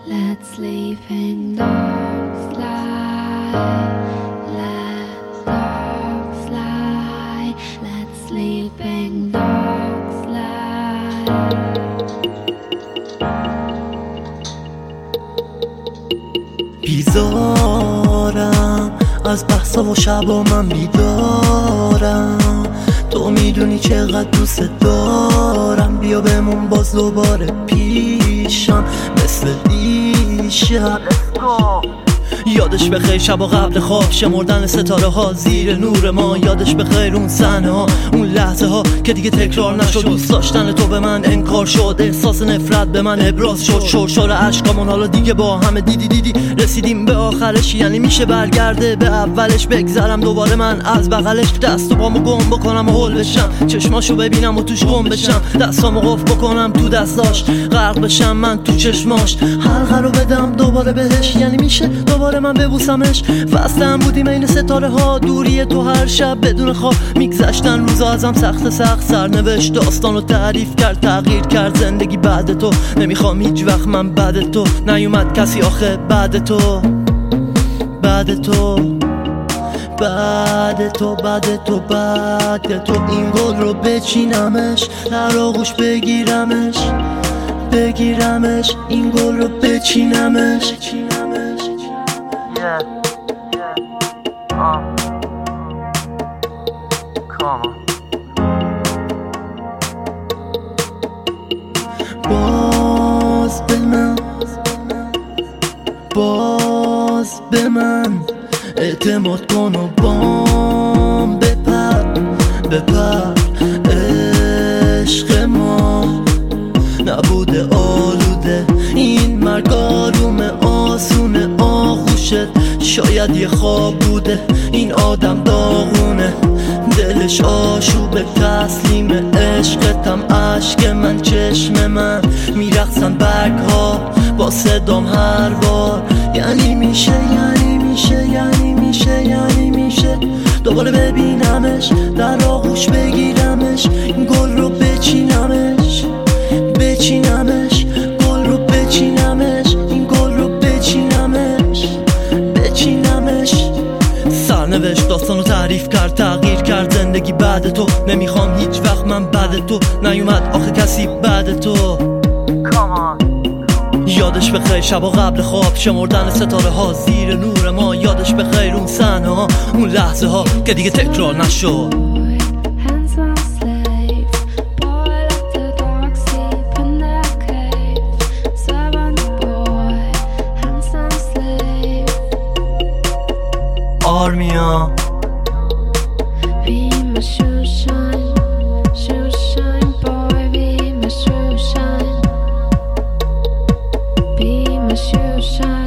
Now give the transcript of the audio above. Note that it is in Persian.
Let sleeping dogs lie. Let dogs lie. Let sleeping dogs lie. بیزارم از بحثا و شبا من بیدارم، تو میدونی چقدر دوست دارم. بیا بمون باز دوباره پیشم مثل دیشب. یادش بخیر شبا قبل خواب شمردن ستاره ها زیر نور ما. یادش بخیر اون صحنه ها، اون لحظه ها که دیگه تکرار نشد. دوست داشتن تو به من انکار شد، احساس نفرت به من ابراز شد. شرشار عشقامون حالا دیگه با همه دیدی رسیدیم به آخرش. یعنی میشه برگرده به اولش، بگذرم دوباره من از بغلش. دست و پامو گم بکنم و هول بشم، چشماشو ببینم و توش گم بشم. دستامو قفل بکنم تو دستاش، غرق بشم من تو چشماش. حلقه رو بدم دوباره بهش، یعنی میشه دوباره من ببوسمش. وصلم بودیم این ستاره ها، دوری تو هر شب بدون خواب. میگذشتن روزا ازم سخت سرنوشت داستانو تعریف کرد، تغییر کرد زندگی بعد تو. نمیخوام هیچ وقت من بعد تو، نیومد کسی آخه بعد تو. بعد تو بعد تو بعد تو بعد تو این گل رو بچینمش، در آغوش بگیرمش این گل رو بچینمش. باز به من اعتماد کن و بام بپر عشق ما نبوده آلوده این مرگ. آروم آسونه آغوشت، شاید یه خواب بوده این آدم داغونه. دلش آشوبه تسلیم عشقتم، عشق من چشم من میرقصن برگ ها با صدام هر بار. یعنی میشه دوباره ببینمش، در آغوش بگیرمش، این گل رو بچینمش گل رو بچینمش، این گل رو بچینمش. سرنوشت داستانو تعریف کرد، تغییر کرد زندگی بعد تو. نمیخوام هیچ وقت من بعد تو، نیومد آخه کسی بعد تو. یادش بخیر شبا قبل خواب شمردن ستاره ها زیر نور ما. یادش بخیر اون صحنه ها، اون لحظه ها که دیگه تکرار نشد. آرمیا Shoe shine.